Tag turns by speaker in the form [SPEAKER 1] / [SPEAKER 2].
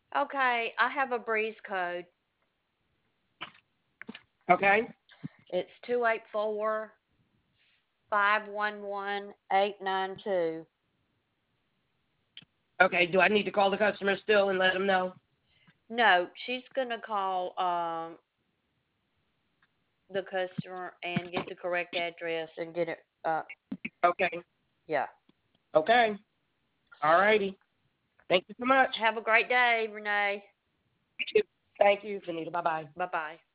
[SPEAKER 1] Okay, I have a Breeze code.
[SPEAKER 2] Okay.
[SPEAKER 1] It's 284-511-892.
[SPEAKER 2] Okay. Do I need to call the customer still and let them know?
[SPEAKER 1] No, she's gonna call the customer and get the correct address and get it
[SPEAKER 2] Okay.
[SPEAKER 1] yeah.
[SPEAKER 2] Okay. All righty. Thank you so much.
[SPEAKER 1] Have a great day, Renee.
[SPEAKER 2] You too. Thank you, Vanita. Bye bye.
[SPEAKER 1] Bye bye.